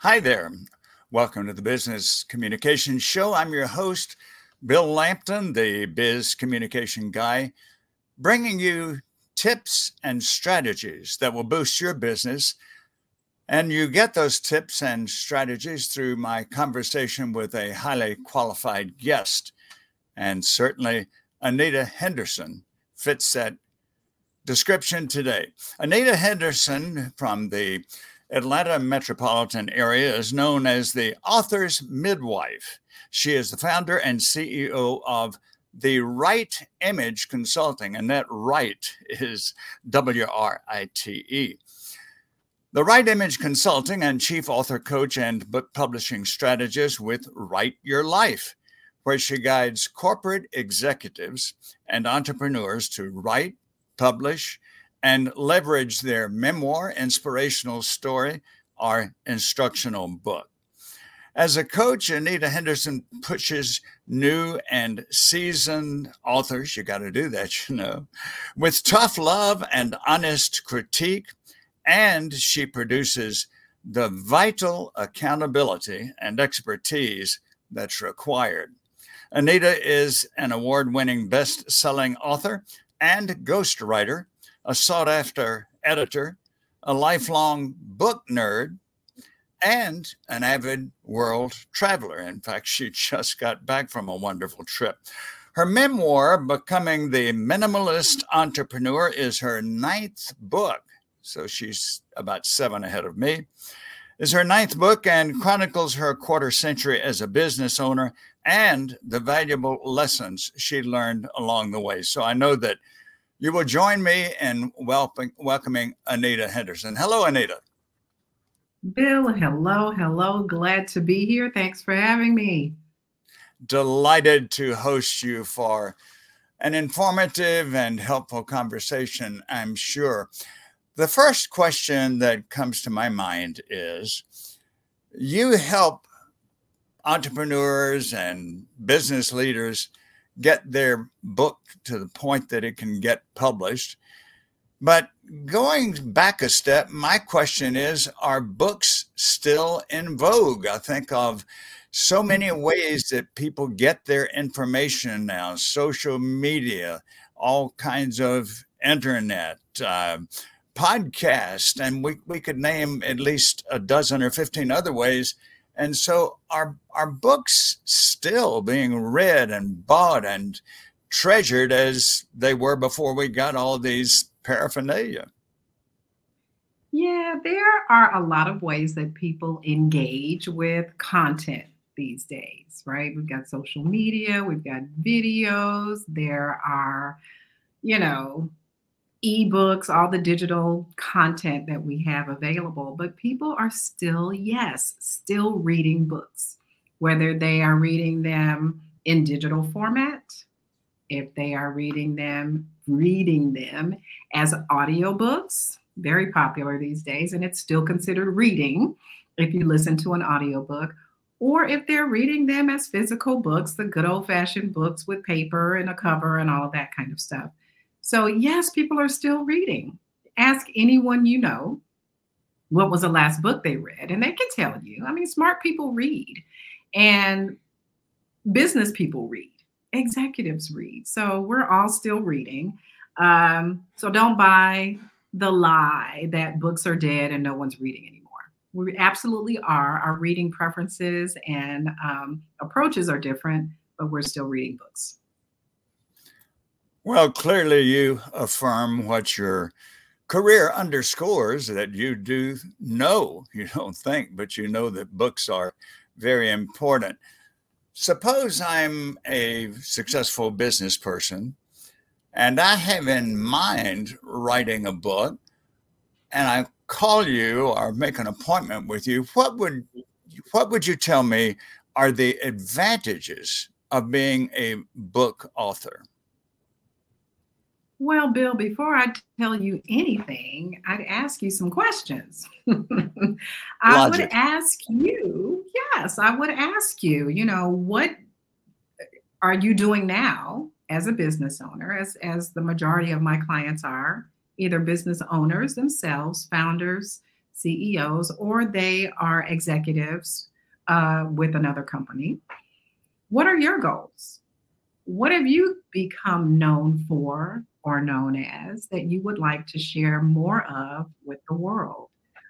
Hi there. Welcome to the Business Communication Show. I'm your host, Bill Lampton, the Biz Communication Guy, bringing you tips and strategies that will boost your business. And you get those tips and strategies through my conversation with a highly qualified guest. And certainly, Anita Henderson fits that description today. Anita Henderson from the Atlanta metropolitan area is known as the author's midwife. She is the founder and CEO of the Right Image Consulting, and that right is WRITE. The Right Image Consulting and chief author, coach, and book publishing strategist with Write Your Life, where she guides corporate executives and entrepreneurs to write, publish, and leverage their memoir, inspirational story, or instructional book. As a coach, Anita Henderson pushes new and seasoned authors, you got to do that, with tough love and honest critique, and she produces the vital accountability and expertise that's required. Anita is an award-winning best-selling author and ghostwriter, a sought-after editor, a lifelong book nerd, and an avid world traveler. In fact, she just got back from a wonderful trip. Her memoir, Becoming the Minimalist Entrepreneur, is her 9th book, so she's about 7 ahead of me, is her 9th book and chronicles her quarter century as a business owner and the valuable lessons she learned along the way. So I know that you will join me in welcoming Anita Henderson. Hello, Anita. Bill, hello. Glad to be here. Thanks for having me. Delighted to host you for an informative and helpful conversation, I'm sure. The first question that comes to my mind is, you help entrepreneurs and business leaders get their book to the point that it can get published. But going back a step, my question is, are books still in vogue? I think of so many ways that people get their information now, social media, all kinds of internet, podcast, and we could name at least a dozen or 15 other ways. And so are books still being read and bought and treasured as they were before we got all these paraphernalia? Yeah, there are a lot of ways that people engage with content these days, right? We've got social media, we've got videos, there are, you know, ebooks, all the digital content that we have available, but people are still, yes, still reading books, whether they are reading them in digital format, if they are reading them as audiobooks, very popular these days, and it's still considered reading if you listen to an audiobook, or if they're reading them as physical books, the good old-fashioned books with paper and a cover and all of that kind of stuff. So yes, people are still reading. Ask anyone you know what was the last book they read, and they can tell you. I mean, smart people read, and business people read, executives read. So we're all still reading. So don't buy the lie that books are dead and no one's reading anymore. We absolutely are. Our reading preferences and approaches are different, but we're still reading books. Well, clearly you affirm what your career underscores, that you do know, you don't think, but you know that books are very important. Suppose I'm a successful business person and I have in mind writing a book, and I call you or make an appointment with you. What would you tell me are the advantages of being a book author? Well, Bill, before I tell you anything, I'd ask you some questions. I would Logic. ask you, yes, I would ask you, what are you doing now as a business owner, as the majority of my clients are, either business owners themselves, founders, CEOs, or they are executives with another company. What are your goals? What have you become known for or known as that you would like to share more of with the world?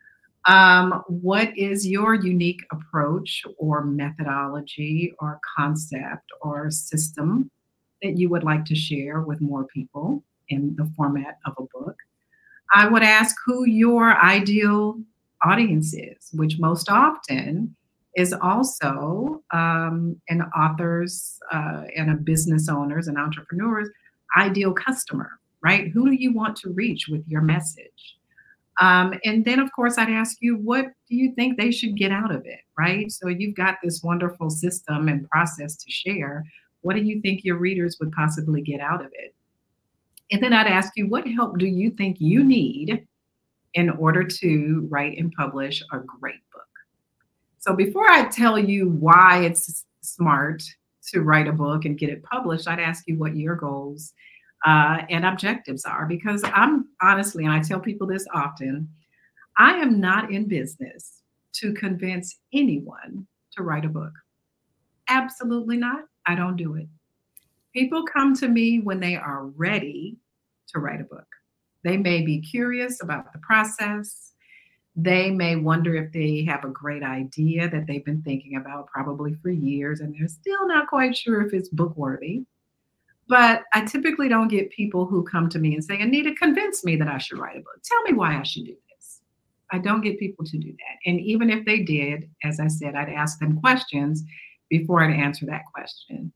What is your unique approach or methodology or concept or system that you would like to share with more people in the format of a book? I would ask who your ideal audience is, which most often is also an author's and a business owner's and entrepreneur's ideal customer, right? Who do you want to reach with your message? And then, of course, I'd ask you, what do you think they should get out of it, right? So you've got this wonderful system and process to share. What do you think your readers would possibly get out of it? And then I'd ask you, what help do you think you need in order to write and publish a great book? So before I tell you why it's smart to write a book and get it published, I'd ask you what your goals and objectives are, because I'm honestly, and I tell people this often, I am not in business to convince anyone to write a book. Absolutely not. I don't do it. People come to me when they are ready to write a book. They may be curious about the process. They may wonder if they have a great idea that they've been thinking about probably for years, and they're still not quite sure if it's book worthy. But I typically don't get people who come to me and say, Anita, convince me that I should write a book. Tell me why I should do this. I don't get people to do that. And even if they did, as I said, I'd ask them questions before I'd answer that question.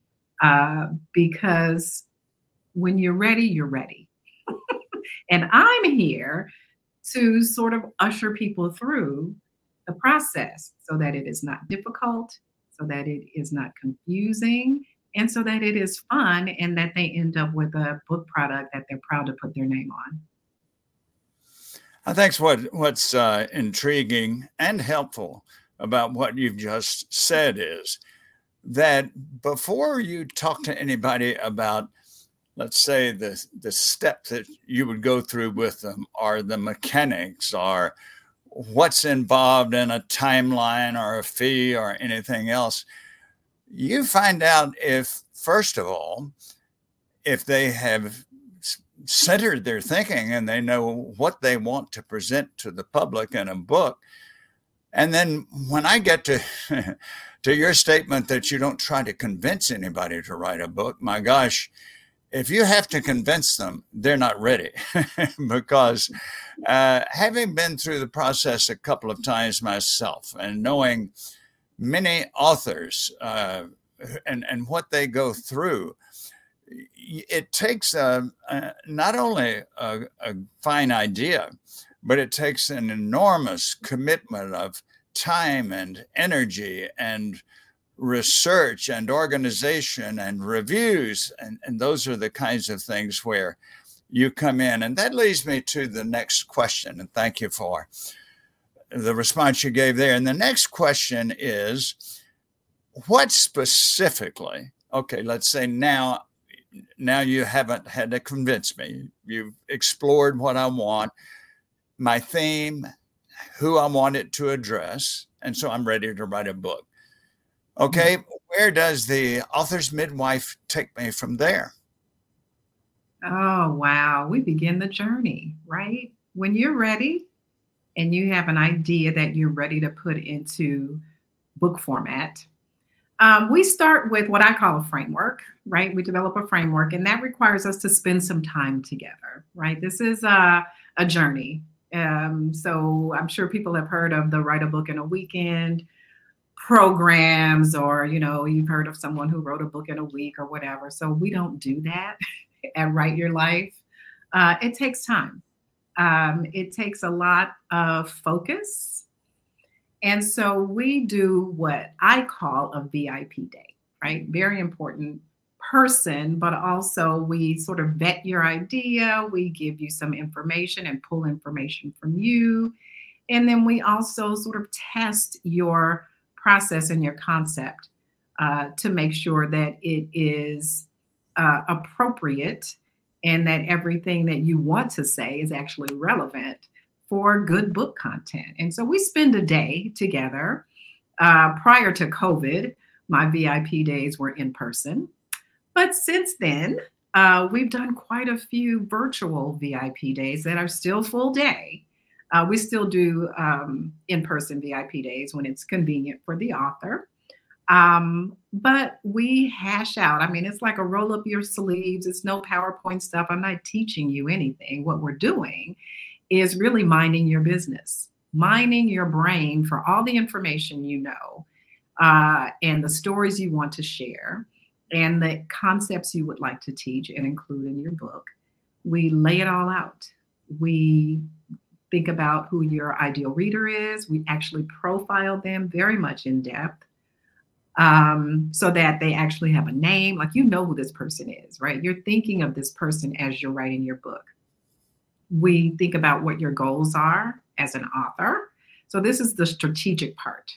Because when you're ready, you're ready. And I'm here to sort of usher people through the process so that it is not difficult, so that it is not confusing, and so that it is fun, and that they end up with a book product that they're proud to put their name on. I think what's intriguing and helpful about what you've just said is that before you talk to anybody about, let's say, the step that you would go through with them, or the mechanics, or what's involved in a timeline or a fee or anything else, you find out if, first of all, if they have centered their thinking and they know what they want to present to the public in a book. And then when I get to to your statement that you don't try to convince anybody to write a book, my gosh, if you have to convince them, they're not ready. Because having been through the process a couple of times myself and knowing many authors and what they go through, it takes not only a fine idea, but it takes an enormous commitment of time and energy and research and organization and reviews. And those are the kinds of things where you come in. And that leads me to the next question. And thank you for the response you gave there. And the next question is, what specifically, okay, let's say now you haven't had to convince me. You've explored what I want, my theme, who I want it to address. And so I'm ready to write a book. Okay, where does the author's midwife take me from there? Oh, wow. We begin the journey, right? When you're ready and you have an idea that you're ready to put into book format, we start with what I call a framework, right? We develop a framework, and that requires us to spend some time together, right? This is a journey. So I'm sure people have heard of the Write a Book in a Weekend programs, or, you've heard of someone who wrote a book in a week or whatever. So we don't do that at Write Your Life. It takes time. It takes a lot of focus. And so we do what I call a VIP day, right? Very important person, but also we sort of vet your idea. We give you some information and pull information from you. And then we also sort of test your process and your concept to make sure that it is appropriate and that everything that you want to say is actually relevant for good book content. And so we spend a day together. Prior to COVID, my VIP days were in person. But since then, we've done quite a few virtual VIP days that are still full day. We still do in-person VIP days when it's convenient for the author. But we hash out. I mean, it's like a roll up your sleeves. It's no PowerPoint stuff. I'm not teaching you anything. What we're doing is really minding your business, mining your brain for all the information you know, and the stories you want to share, and the concepts you would like to teach and include in your book. We lay it all out. We think about who your ideal reader is. We actually profile them very much in depth, so that they actually have a name, like you know who this person is, right? You're thinking of this person as you're writing your book. We think about what your goals are as an author. So this is the strategic part.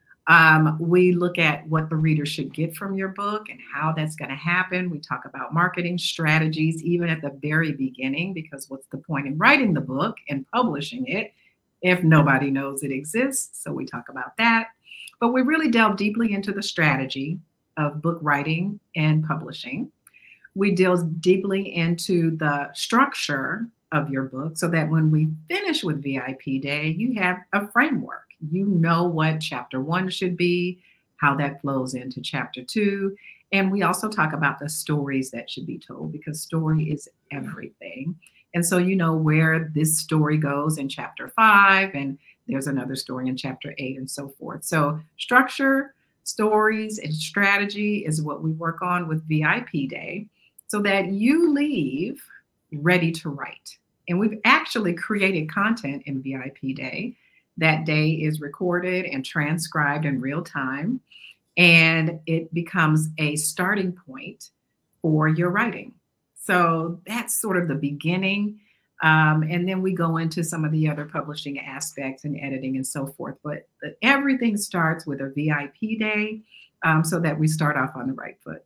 We look at what the reader should get from your book and how that's going to happen. We talk about marketing strategies, even at the very beginning, because what's the point in writing the book and publishing it if nobody knows it exists? So we talk about that. But we really delve deeply into the strategy of book writing and publishing. We delve deeply into the structure of your book so that when we finish with VIP Day, you have a framework. You know what chapter 1 should be, how that flows into chapter 2. And we also talk about the stories that should be told, because story is everything. And so you know where this story goes in chapter 5, and there's another story in chapter 8, and so forth. So structure, stories, and strategy is what we work on with VIP Day so that you leave ready to write. And we've actually created content in VIP Day. That day is recorded and transcribed in real time, and it becomes a starting point for your writing. So that's sort of the beginning. And then we go into some of the other publishing aspects and editing and so forth. But everything starts with a VIP Day, so that we start off on the right foot.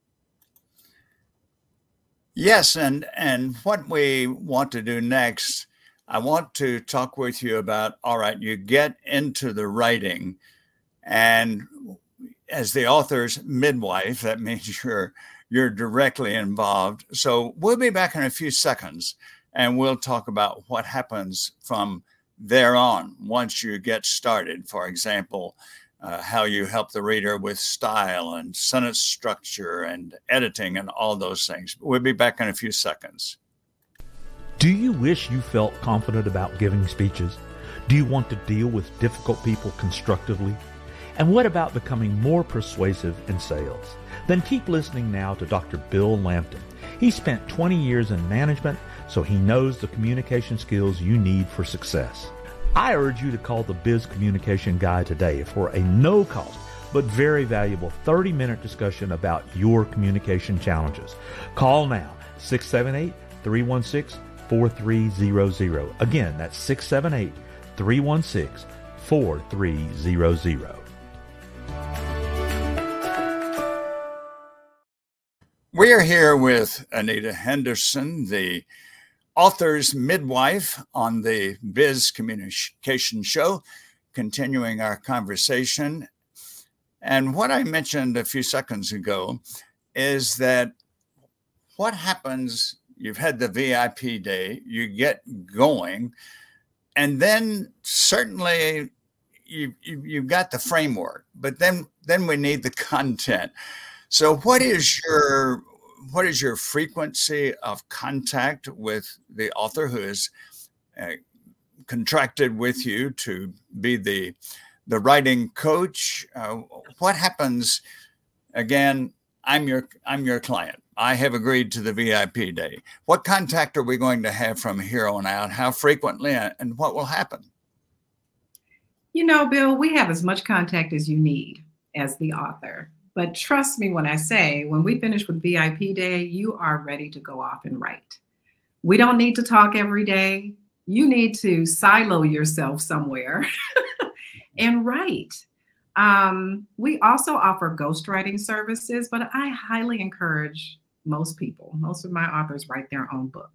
Yes, and what we want to do next, I want to talk with you about, all right, you get into the writing, and as the author's midwife, that means you're directly involved. So we'll be back in a few seconds, and we'll talk about what happens from there on once you get started. For example, how you help the reader with style and sentence structure and editing and all those things. We'll be back in a few seconds. Do you wish you felt confident about giving speeches? Do you want to deal with difficult people constructively? And what about becoming more persuasive in sales? Then keep listening now to Dr. Bill Lampton. He spent 20 years in management, so he knows the communication skills you need for success. I urge you to call the Biz Communication Guy today for a no-cost but very valuable 30-minute discussion about your communication challenges. Call now, 678-316-4300. Again, that's 678-316-4300. We are here with Anita Henderson, the author's midwife on the Biz Communication Show, continuing our conversation. And what I mentioned a few seconds ago is that what happens, you've had the VIP day, you get going, and then certainly you've got the framework, but then we need the content. So what is your frequency of contact with the author who is contracted with you to be the writing coach? What happens? Again, I'm your client. I have agreed to the VIP day. What contact are we going to have from here on out? How frequently, and what will happen? You know, Bill, we have as much contact as you need as the author. But trust me when I say, when we finish with VIP Day, you are ready to go off and write. We don't need to talk every day. You need to silo yourself somewhere and write. We also offer ghostwriting services, but I highly encourage most of my authors write their own book.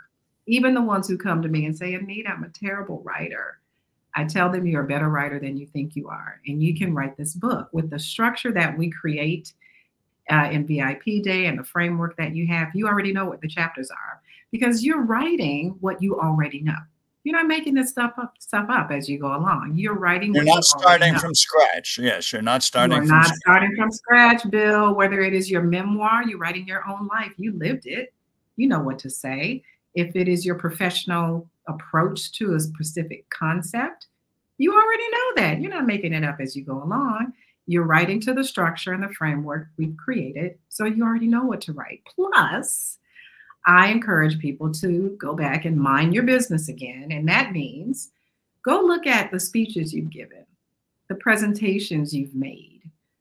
Even the ones who come to me and say, Anita, I'm a terrible writer. I tell them you're a better writer than you think you are. And you can write this book with the structure that we create in VIP Day and the framework that you have. You already know what the chapters are because you're writing what you already know. You're not making this stuff up as you go along. You're writing. You're not starting from scratch. Yes, you're not starting from scratch. Starting from scratch, Bill. Whether it is your memoir, you're writing your own life. You lived it. You know what to say. If it is your professional approach to a specific concept, you already know that. You're not making it up as you go along. You're writing to the structure and the framework we've created, so you already know what to write. Plus, I encourage people to go back and mind your business again. And that means go look at the speeches you've given, the presentations you've made,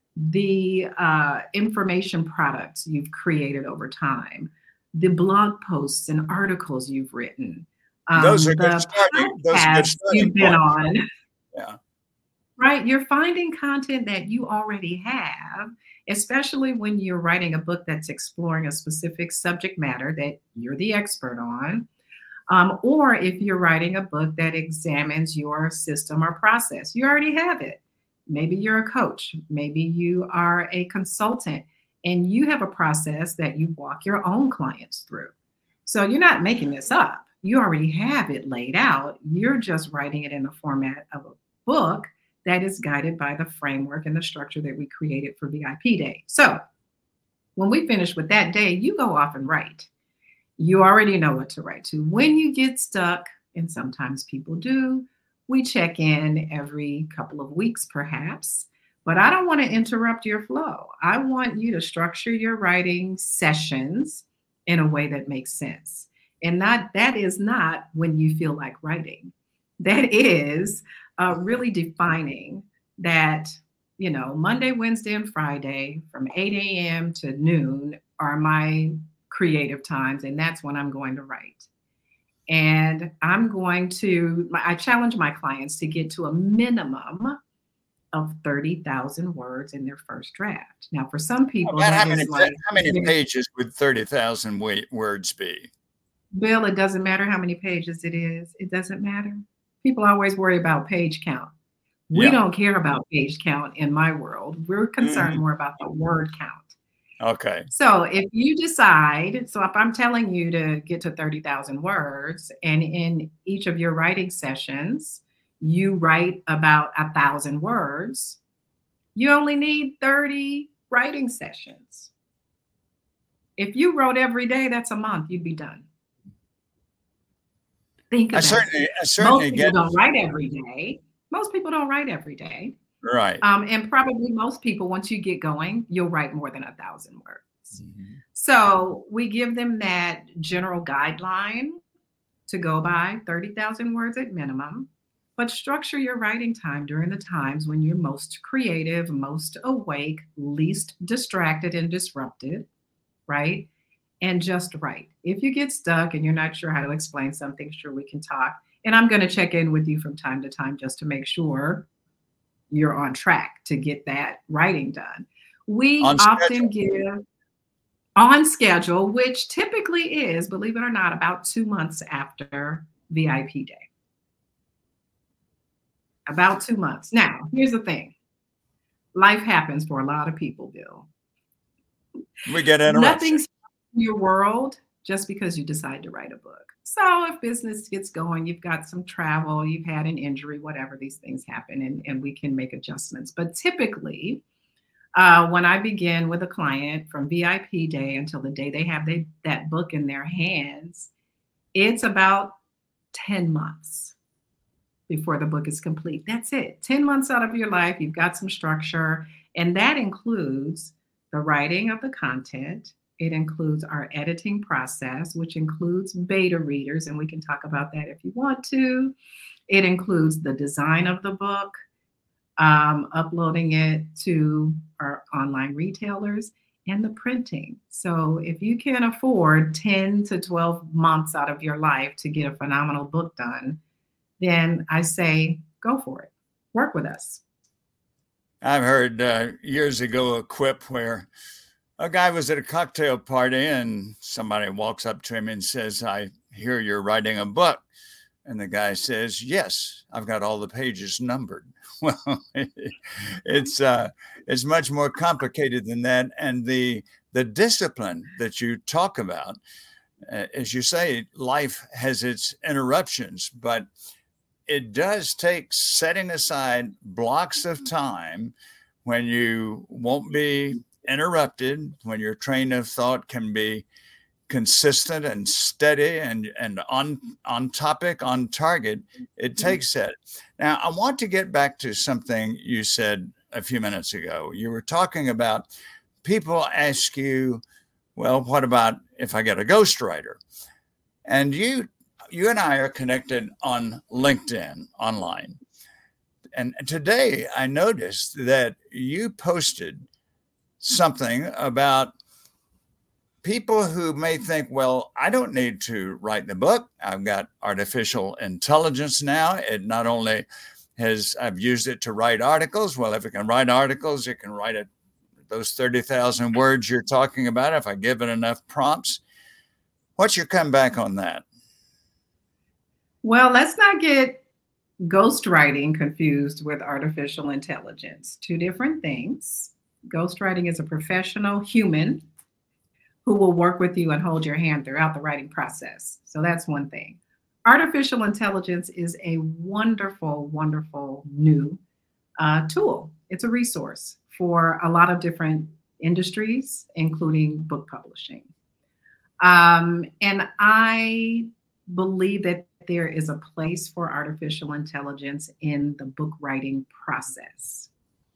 the information products you've created over time, the blog posts and articles you've written. Those are good starting. Those are good starting you've been on. Yeah. Right. You're finding content that you already have, especially when you're writing a book that's exploring a specific subject matter that you're the expert on. Or if you're writing a book that examines your system or process, you already have it. Maybe you're a coach. Maybe you are a consultant and you have a process that you walk your own clients through. So you're not making this up. You already have it laid out. You're just writing it in the format of a book that is guided by the framework and the structure that we created for VIP Day. So when we finish with that day, you go off and write. You already know what to write to. When you get stuck, and sometimes people do, we check in every couple of weeks perhaps, but I don't want to interrupt your flow. I want you to structure your writing sessions in a way that makes sense. And that is not when you feel like writing. That is really defining that, Monday, Wednesday, and Friday from 8 a.m. to noon are my creative times, and that's when I'm going to write. And I challenge my clients to get to a minimum of 30,000 words in their first draft. Now, for some people, how many pages would 30,000 words be? Bill, it doesn't matter how many pages it is. It doesn't matter. People always worry about page count. We don't care about page count in my world. We're concerned more about the word count. Okay. So if you decide, if I'm telling you to get to 30,000 words, and in each of your writing sessions, you write about 1,000 words, you only need 30 writing sessions. If you wrote every day, that's a month, you'd be done. Think about it. I certainly Most people don't write every day. Most people don't write every day. Right. And probably most people, once you get going, you'll write more than 1,000 words. Mm-hmm. So we give them that general guideline to go by, 30,000 words at minimum, but structure your writing time during the times when you're most creative, most awake, least distracted and disrupted, right? And just write. If you get stuck and you're not sure how to explain something, sure, we can talk. And I'm going to check in with you from time to time just to make sure you're on track to get that writing done. We often give on schedule, which typically is, believe it or not, about 2 months after VIP Day. About 2 months. Now, here's the thing. Life happens for a lot of people, Bill. We get interrupted. Nothing's in your world just because you decide to write a book. So if business gets going, you've got some travel, you've had an injury, whatever, these things happen, and we can make adjustments. But typically, when I begin with a client from VIP Day until the day they have that book in their hands, it's about 10 months before the book is complete. That's it. 10 months out of your life, you've got some structure, and that includes the writing of the content. It includes our editing process, which includes beta readers, and we can talk about that if you want to. It includes the design of the book, uploading it to our online retailers, and the printing. So if you can afford 10 to 12 months out of your life to get a phenomenal book done, then I say, go for it. Work with us. I've heard years ago a quip where a guy was at a cocktail party and somebody walks up to him and says, I hear you're writing a book. And the guy says, yes, I've got all the pages numbered. Well, it's much more complicated than that. And the discipline that you talk about, as you say, life has its interruptions, but it does take setting aside blocks of time when you won't be interrupted, when your train of thought can be consistent and steady and on topic, on target. It takes that. Now, I want to get back to something you said a few minutes ago. You were talking about people ask you, well, what about if I get a ghostwriter? And you and I are connected on LinkedIn online. And today I noticed that you posted something about people who may think, well, I don't need to write the book. I've got artificial intelligence now. It not only I've used it to write articles. Well, if it can write articles, it can write it, those 30,000 words you're talking about, if I give it enough prompts. What's your comeback on that? Well, let's not get ghostwriting confused with artificial intelligence. Two different things. Ghostwriting is a professional human who will work with you and hold your hand throughout the writing process. So that's one thing. Artificial intelligence is a wonderful, wonderful new tool. It's a resource for a lot of different industries, including book publishing. And I believe that there is a place for artificial intelligence in the book writing process.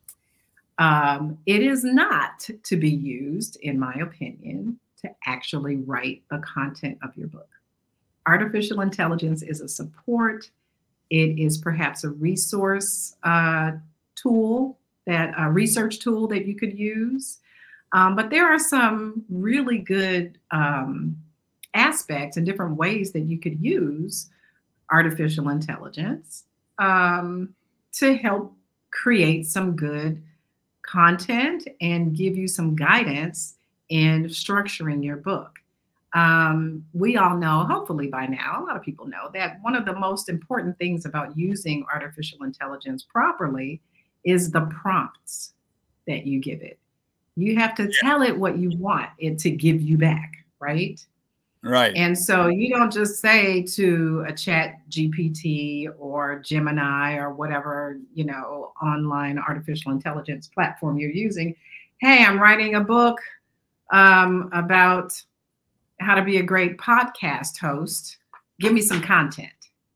It is not to be used, in my opinion, to actually write the content of your book. Artificial intelligence is a support. It is perhaps a resource tool, a research tool that you could use. But there are some really good aspects and different ways that you could use artificial intelligence to help create some good content and give you some guidance in structuring your book. We all know, hopefully by now, a lot of people know that one of the most important things about using artificial intelligence properly is the prompts that you give it. You have to tell it what you want it to give you back, right? Right. And so you don't just say to a Chat GPT or Gemini or whatever, online artificial intelligence platform you're using, hey, I'm writing a book about how to be a great podcast host. Give me some content.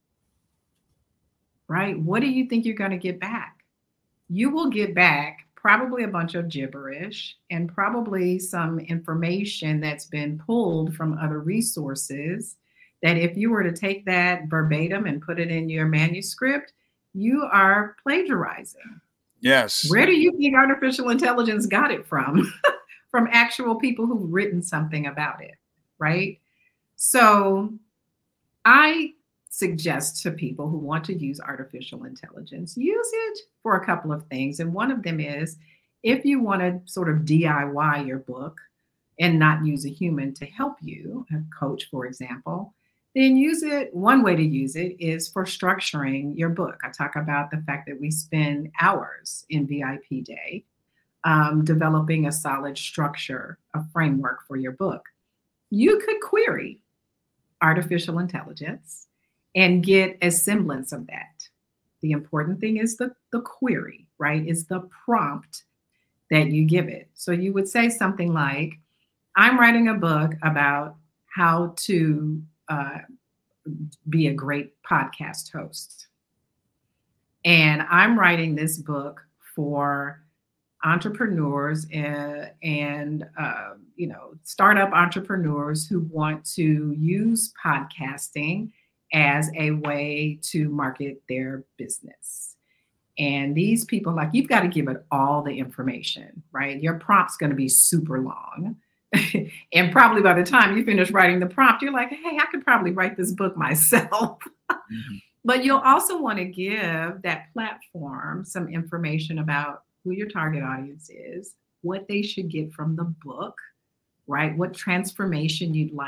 Right? What do you think you're going to get back? You will get back probably a bunch of gibberish and probably some information that's been pulled from other resources that if you were to take that verbatim and put it in your manuscript, you are plagiarizing. Yes. Where do you think artificial intelligence got it from? From actual people who've written something about it, right? So I suggest to people who want to use artificial intelligence, use it for a couple of things. And one of them is if you want to sort of DIY your book and not use a human to help you, a coach, for example, then use it. One way to use it is for structuring your book. I talk about the fact that we spend hours in VIP Day developing a solid structure, a framework for your book. You could query artificial intelligence and get a semblance of that. The important thing is the query, right? Is the prompt that you give it. So you would say something like, I'm writing a book about how to be a great podcast host. And I'm writing this book for entrepreneurs and startup entrepreneurs who want to use podcasting as a way to market their business. And these people, you've got to give it all the information, right? Your prompt's going to be super long. And probably by the time you finish writing the prompt, you're like, hey, I could probably write this book myself. Mm-hmm. But you'll also want to give that platform some information about who your target audience is, what they should get from the book, right? What transformation you'd like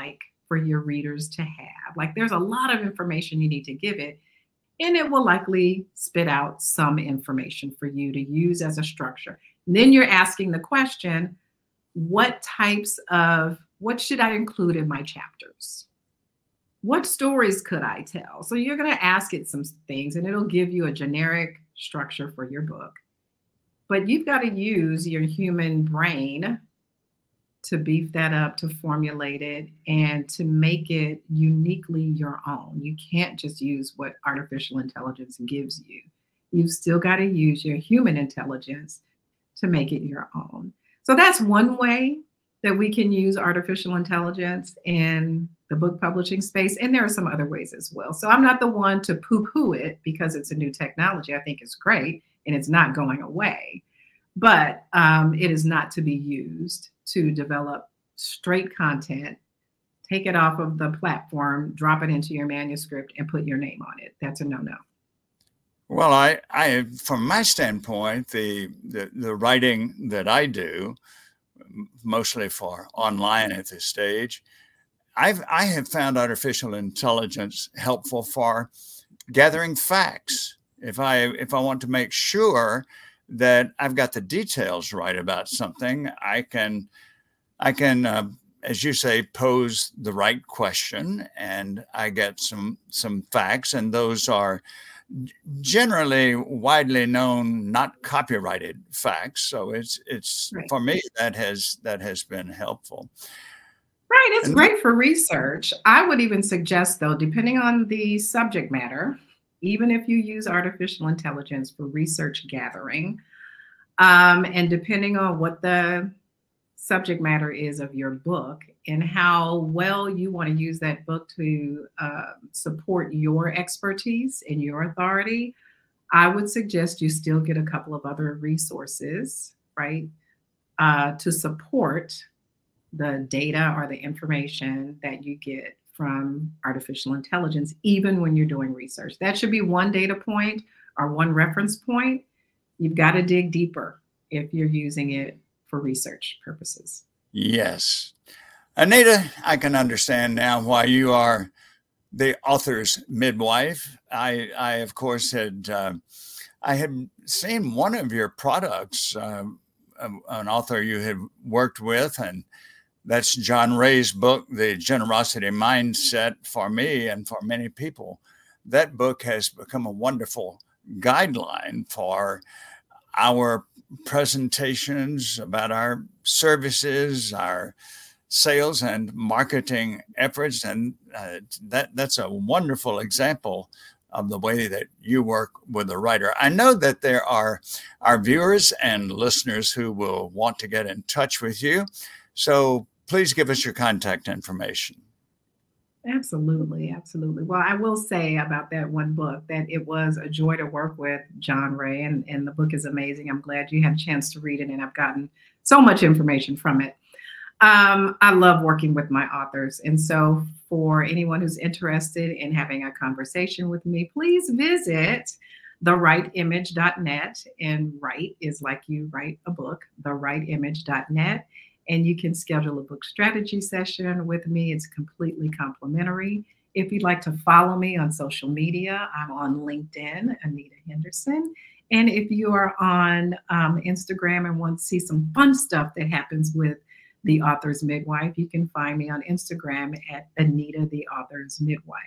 for your readers to have. Like there's a lot of information you need to give it, and it will likely spit out some information for you to use as a structure. And then you're asking the question, what should I include in my chapters? What stories could I tell? So you're going to ask it some things, and it'll give you a generic structure for your book. But you've got to use your human brain to beef that up, to formulate it, and to make it uniquely your own. You can't just use what artificial intelligence gives you. You've still got to use your human intelligence to make it your own. So that's one way that we can use artificial intelligence in the book publishing space. And there are some other ways as well. So I'm not the one to poo-poo it because it's a new technology. I think it's great and it's not going away. But it is not to be used to develop straight content, take it off of the platform, drop it into your manuscript, and put your name on it. That's a no-no. Well, I from my standpoint, the writing that I do, mostly for online at this stage, I have found artificial intelligence helpful for gathering facts. If I want to make sure that I've got the details right about something, I can, as you say, pose the right question, and I get some facts, and those are generally widely known, not copyrighted facts. So it's right. For me, that has been helpful. Right, it's great for research. I would even suggest, though, depending on the subject matter, even if you use artificial intelligence for research gathering, and depending on what the subject matter is of your book and how well you want to use that book to support your expertise and your authority, I would suggest you still get a couple of other resources, right, to support the data or the information that you get from artificial intelligence, even when you're doing research. That should be one data point or one reference point. You've got to dig deeper if you're using it for research purposes. Yes. Anita, I can understand now why you are the author's midwife. I of course, I had seen one of your products, an author you had worked with, and that's John Ray's book, The Generosity Mindset, for me and for many people. That book has become a wonderful guideline for our presentations about our services, our sales and marketing efforts. And that's a wonderful example of the way that you work with a writer. I know that there are our viewers and listeners who will want to get in touch with you. So please give us your contact information. Absolutely. Absolutely. Well, I will say about that one book that it was a joy to work with John Ray, and the book is amazing. I'm glad you had a chance to read it, and I've gotten so much information from it. I love working with my authors. And so for anyone who's interested in having a conversation with me, please visit thewriteimage.net. And write is like you write a book, thewriteimage.net. And you can schedule a book strategy session with me. It's completely complimentary. If you'd like to follow me on social media, I'm on LinkedIn, Anita Henderson. And if you are on Instagram and want to see some fun stuff that happens with The Author's Midwife, you can find me on Instagram at Anita the Author's Midwife.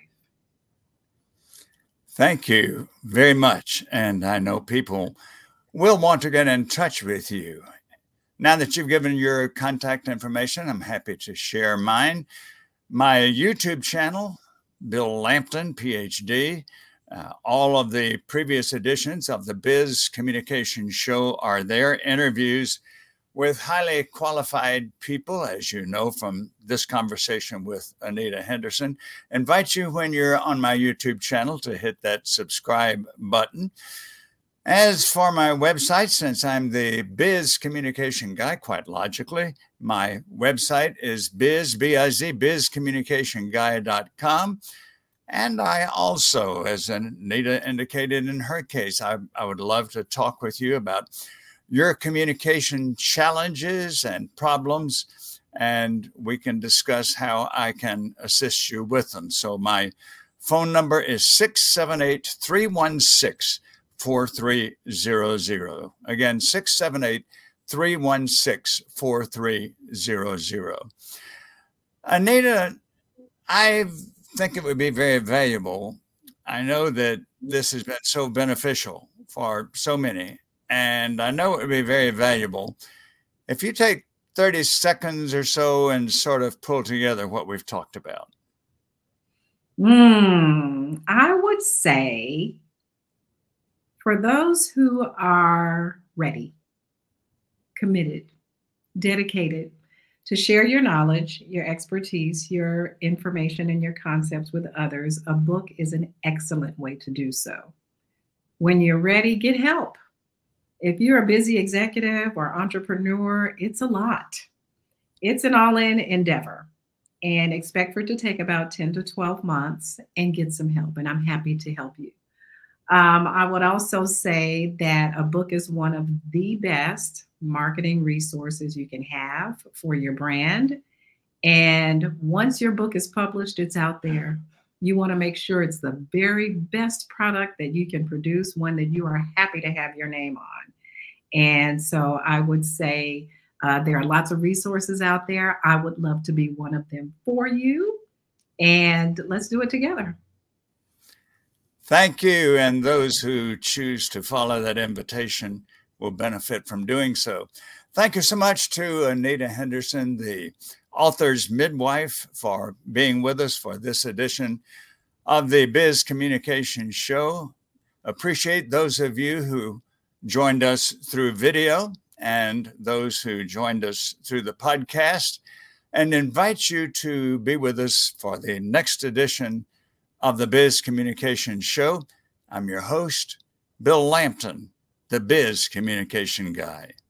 Thank you very much. And I know people will want to get in touch with you. Now that you've given your contact information, I'm happy to share mine. My YouTube channel, Bill Lampton, PhD. All of the previous editions of the Biz Communication Show are there. Interviews with highly qualified people, as you know from this conversation with Anita Henderson. Invite you when you're on my YouTube channel to hit that subscribe button. As for my website, since I'm the Biz Communication Guy, quite logically, my website is bizcommunicationguy.com. And I also, as Anita indicated in her case, I would love to talk with you about your communication challenges and problems and we can discuss how I can assist you with them. So my phone number is 678-316-4300. Again, 678-316-4300. Anita, I think it would be very valuable. I know that this has been so beneficial for so many, and I know it would be very valuable if you take 30 seconds or so and sort of pull together what we've talked about. I would say for those who are ready, committed, dedicated to share your knowledge, your expertise, your information, and your concepts with others, a book is an excellent way to do so. When you're ready, get help. If you're a busy executive or entrepreneur, it's a lot. It's an all-in endeavor, and expect for it to take about 10 to 12 months and get some help. And I'm happy to help you. I would also say that a book is one of the best marketing resources you can have for your brand. And once your book is published, it's out there. You want to make sure it's the very best product that you can produce, one that you are happy to have your name on. And so I would say there are lots of resources out there. I would love to be one of them for you. And let's do it together. Thank you. And those who choose to follow that invitation will benefit from doing so. Thank you so much to Anita Henderson, the author's midwife, for being with us for this edition of the Biz Communication Show. Appreciate those of you who joined us through video and those who joined us through the podcast, and invite you to be with us for the next edition of the Biz Communication Show. I'm your host, Bill Lampton, the Biz Communication Guy.